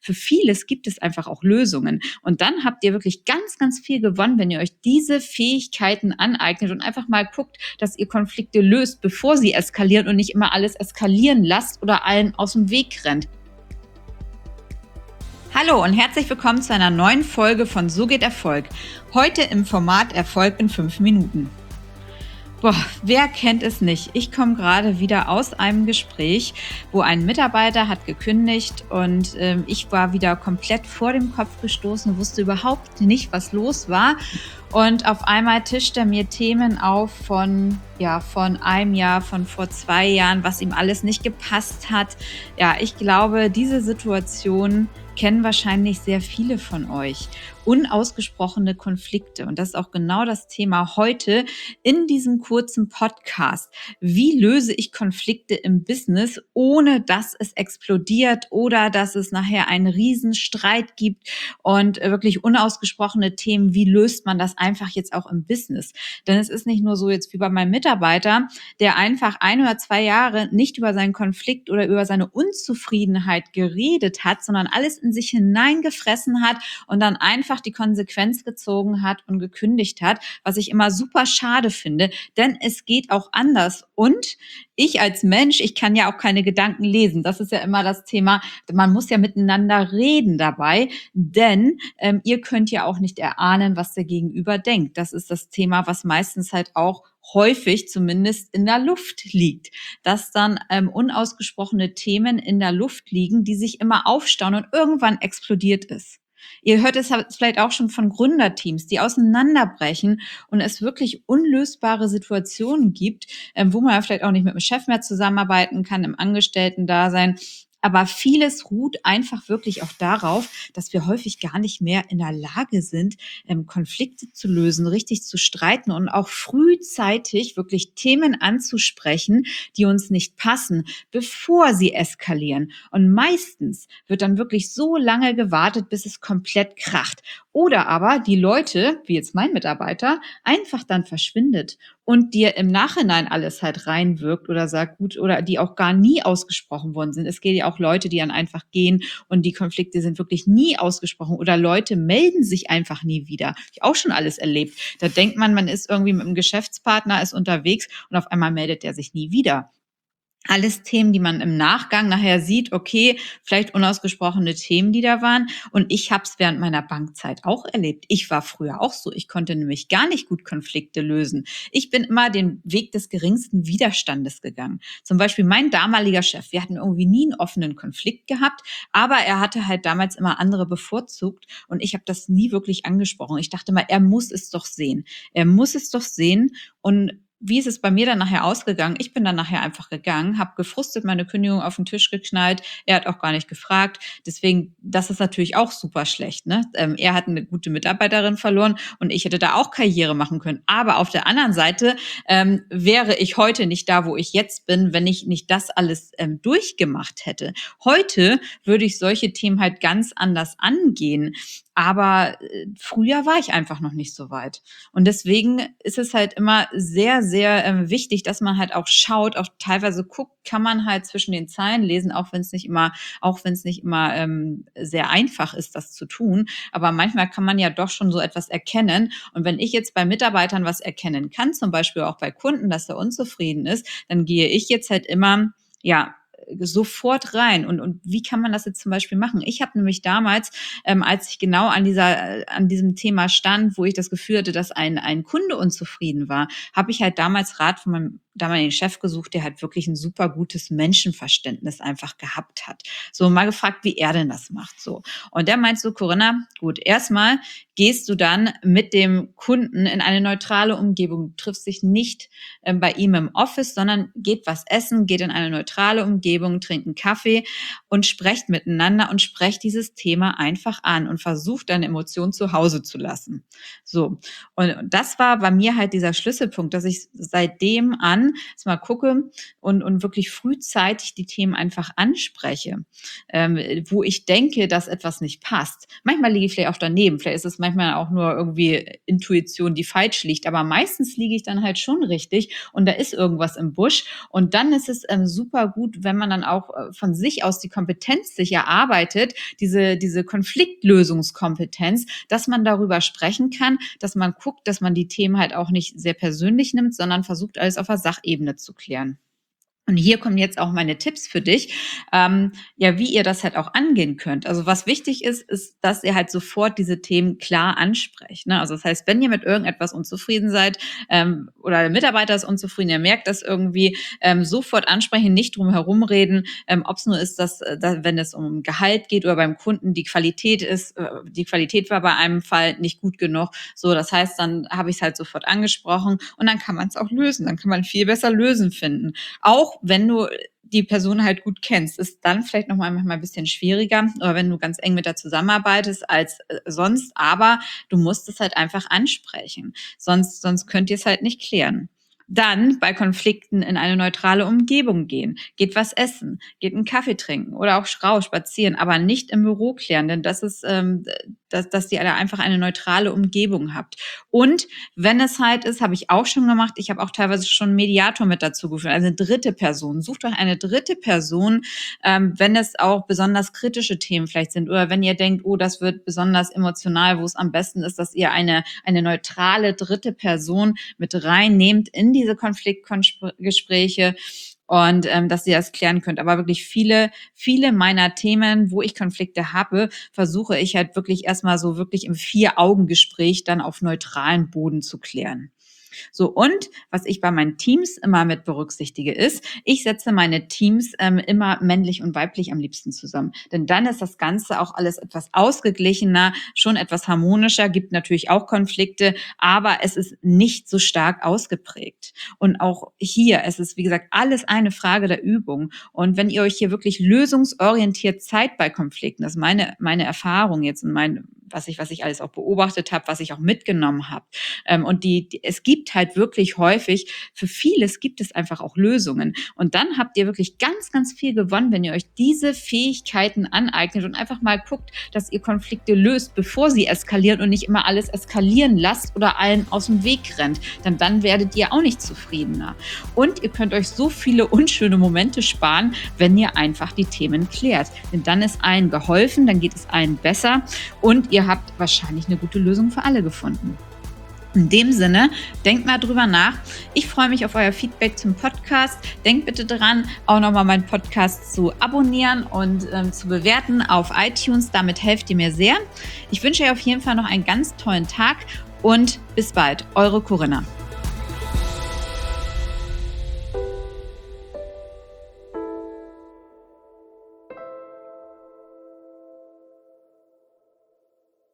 für vieles gibt es einfach auch Lösungen. Und dann habt ihr wirklich ganz, ganz viel gewonnen, wenn ihr euch diese Fähigkeiten aneignet und einfach mal guckt, dass ihr Konflikte löst, bevor sie eskalieren und nicht immer alles eskalieren lasst oder allen aus dem Weg rennt. Hallo und herzlich willkommen zu einer neuen Folge von So geht Erfolg. Heute im Format Erfolg in 5 Minuten. Wer kennt es nicht? Ich komme gerade wieder aus einem Gespräch, wo ein Mitarbeiter hat gekündigt und ich war wieder komplett vor dem Kopf gestoßen, wusste überhaupt nicht, was los war. Und auf einmal tischt er mir Themen auf von einem Jahr, von vor 2 Jahren, was ihm alles nicht gepasst hat. Ja, ich glaube, diese Situation kennen wahrscheinlich sehr viele von euch. Unausgesprochene Konflikte. Und das ist auch genau das Thema heute in diesem kurzen Podcast. Wie löse ich Konflikte im Business, ohne dass es explodiert oder dass es nachher einen Riesenstreit gibt und wirklich unausgesprochene Themen. Wie löst man das einfach jetzt auch im Business? Denn es ist nicht nur so jetzt wie bei meinem Mitarbeiter, der einfach 1 oder 2 Jahre nicht über seinen Konflikt oder über seine Unzufriedenheit geredet hat, sondern alles in sich hineingefressen hat und dann einfach die Konsequenz gezogen hat und gekündigt hat, was ich immer super schade finde, denn es geht auch anders. Und ich als Mensch, ich kann ja auch keine Gedanken lesen. Das ist ja immer das Thema. Man muss ja miteinander reden dabei, denn ihr könnt ja auch nicht erahnen, was der Gegenüber denkt. Das ist das Thema, was meistens halt auch häufig zumindest in der Luft liegt, dass dann unausgesprochene Themen in der Luft liegen, die sich immer aufstauen und irgendwann explodiert es. Ihr hört es vielleicht auch schon von Gründerteams, die auseinanderbrechen und es wirklich unlösbare Situationen gibt, wo man vielleicht auch nicht mit dem Chef mehr zusammenarbeiten kann, im Angestellten-Dasein. Aber vieles ruht einfach wirklich auch darauf, dass wir häufig gar nicht mehr in der Lage sind, Konflikte zu lösen, richtig zu streiten und auch frühzeitig wirklich Themen anzusprechen, die uns nicht passen, bevor sie eskalieren. Und meistens wird dann wirklich so lange gewartet, bis es komplett kracht. Oder aber die Leute, wie jetzt mein Mitarbeiter, einfach dann verschwindet und dir im Nachhinein alles halt reinwirkt oder sagt, gut, oder die auch gar nie ausgesprochen worden sind. Es geht ja auch Leute, die dann einfach gehen und die Konflikte sind wirklich nie ausgesprochen oder Leute melden sich einfach nie wieder. Hab ich auch schon alles erlebt. Da denkt man ist irgendwie mit einem Geschäftspartner, ist unterwegs und auf einmal meldet er sich nie wieder. Alles Themen, die man im Nachgang nachher sieht, okay, vielleicht unausgesprochene Themen, die da waren. Und ich habe es während meiner Bankzeit auch erlebt. Ich war früher auch so. Ich konnte nämlich gar nicht gut Konflikte lösen. Ich bin immer den Weg des geringsten Widerstandes gegangen. Zum Beispiel mein damaliger Chef. Wir hatten irgendwie nie einen offenen Konflikt gehabt, aber er hatte halt damals immer andere bevorzugt und ich habe das nie wirklich angesprochen. Ich dachte mal, er muss es doch sehen. Er muss es doch sehen und wie ist es bei mir dann nachher ausgegangen? Ich bin dann nachher einfach gegangen, habe gefrustet meine Kündigung auf den Tisch geknallt. Er hat auch gar nicht gefragt. Deswegen, das ist natürlich auch super schlecht. Ne? Er hat eine gute Mitarbeiterin verloren und ich hätte da auch Karriere machen können. Aber auf der anderen Seite wäre ich heute nicht da, wo ich jetzt bin, wenn ich nicht das alles durchgemacht hätte. Heute würde ich solche Themen halt ganz anders angehen. Aber früher war ich einfach noch nicht so weit. Und deswegen ist es halt immer sehr, sehr wichtig, dass man halt auch schaut, auch teilweise guckt, kann man halt zwischen den Zeilen lesen, auch wenn es nicht immer sehr einfach ist, das zu tun. Aber manchmal kann man ja doch schon so etwas erkennen. Und wenn ich jetzt bei Mitarbeitern was erkennen kann, zum Beispiel auch bei Kunden, dass er unzufrieden ist, dann gehe ich jetzt halt immer, sofort rein. Und wie kann man das jetzt zum Beispiel machen? Ich habe nämlich damals, als ich genau an diesem Thema stand, wo ich das Gefühl hatte, dass ein Kunde unzufrieden war, habe ich halt damals Rat von meinem damaligen Chef gesucht, der halt wirklich ein super gutes Menschenverständnis einfach gehabt hat. So mal gefragt, wie er denn das macht. So. Und der meint so, Corinna, gut, erstmal gehst du dann mit dem Kunden in eine neutrale Umgebung. Du triffst dich nicht bei ihm im Office, sondern geht was essen, geht in eine neutrale Umgebung, trinkt einen Kaffee und sprecht miteinander und sprecht dieses Thema einfach an und versucht deine Emotionen zu Hause zu lassen. So. Und das war bei mir halt dieser Schlüsselpunkt, dass ich seitdem an jetzt mal gucke und wirklich frühzeitig die Themen einfach anspreche, wo ich denke, dass etwas nicht passt. Manchmal liege ich vielleicht auch daneben, vielleicht ist es manchmal auch nur irgendwie Intuition, die falsch liegt, aber meistens liege ich dann halt schon richtig und da ist irgendwas im Busch. Und dann ist es super gut, wenn man dann auch von sich aus die Kompetenz sich erarbeitet, diese Konfliktlösungskompetenz, dass man darüber sprechen kann, dass man guckt, dass man die Themen halt auch nicht sehr persönlich nimmt, sondern versucht, alles auf der Sachebene zu klären. Und hier kommen jetzt auch meine Tipps für dich, wie ihr das halt auch angehen könnt. Also was wichtig ist, dass ihr halt sofort diese Themen klar ansprecht. Ne? Also das heißt, wenn ihr mit irgendetwas unzufrieden seid oder der Mitarbeiter ist unzufrieden, ihr merkt das irgendwie, sofort ansprechen, nicht drum herum reden, ob es nur ist, dass wenn es um Gehalt geht oder beim Kunden die Qualität war bei einem Fall nicht gut genug. So, das heißt, dann habe ich es halt sofort angesprochen und dann kann man es auch lösen. Dann kann man viel besser Lösen finden. Auch wenn du die Person halt gut kennst, ist dann vielleicht noch mal manchmal ein bisschen schwieriger, oder wenn du ganz eng mit der zusammenarbeitest als sonst, aber du musst es halt einfach ansprechen. Sonst könnt ihr es halt nicht klären. Dann bei Konflikten in eine neutrale Umgebung gehen. Geht was essen, geht einen Kaffee trinken oder auch raus spazieren, aber nicht im Büro klären, denn das ist, dass ihr einfach eine neutrale Umgebung habt. Und wenn es halt ist, habe ich auch schon gemacht, ich habe auch teilweise schon einen Mediator mit dazu geführt, also eine dritte Person. Sucht euch eine dritte Person, wenn es auch besonders kritische Themen vielleicht sind oder wenn ihr denkt, oh, das wird besonders emotional, wo es am besten ist, dass ihr eine neutrale dritte Person mit reinnehmt in diese Konfliktgespräche und dass ihr das klären könnt. Aber wirklich viele meiner Themen, wo ich Konflikte habe, versuche ich halt wirklich erstmal so wirklich im 4-Augen-Gespräch dann auf neutralen Boden zu klären. So, und was ich bei meinen Teams immer mit berücksichtige ist, ich setze meine Teams immer männlich und weiblich am liebsten zusammen. Denn dann ist das Ganze auch alles etwas ausgeglichener, schon etwas harmonischer, gibt natürlich auch Konflikte, aber es ist nicht so stark ausgeprägt. Und auch hier, es ist, wie gesagt, alles eine Frage der Übung. Und wenn ihr euch hier wirklich lösungsorientiert seid bei Konflikten, das ist meine Erfahrung jetzt und was ich alles auch beobachtet habe, was ich auch mitgenommen habe. Und es gibt halt wirklich häufig, für vieles gibt es einfach auch Lösungen. Und dann habt ihr wirklich ganz, ganz viel gewonnen, wenn ihr euch diese Fähigkeiten aneignet und einfach mal guckt, dass ihr Konflikte löst, bevor sie eskalieren und nicht immer alles eskalieren lasst oder allen aus dem Weg rennt. Denn dann werdet ihr auch nicht zufriedener. Und ihr könnt euch so viele unschöne Momente sparen, wenn ihr einfach die Themen klärt. Denn dann ist allen geholfen, dann geht es allen besser und ihr habt wahrscheinlich eine gute Lösung für alle gefunden. In dem Sinne, denkt mal drüber nach. Ich freue mich auf euer Feedback zum Podcast. Denkt bitte dran, auch nochmal meinen Podcast zu abonnieren und zu bewerten auf iTunes. Damit helft ihr mir sehr. Ich wünsche euch auf jeden Fall noch einen ganz tollen Tag und bis bald. Eure Corinna.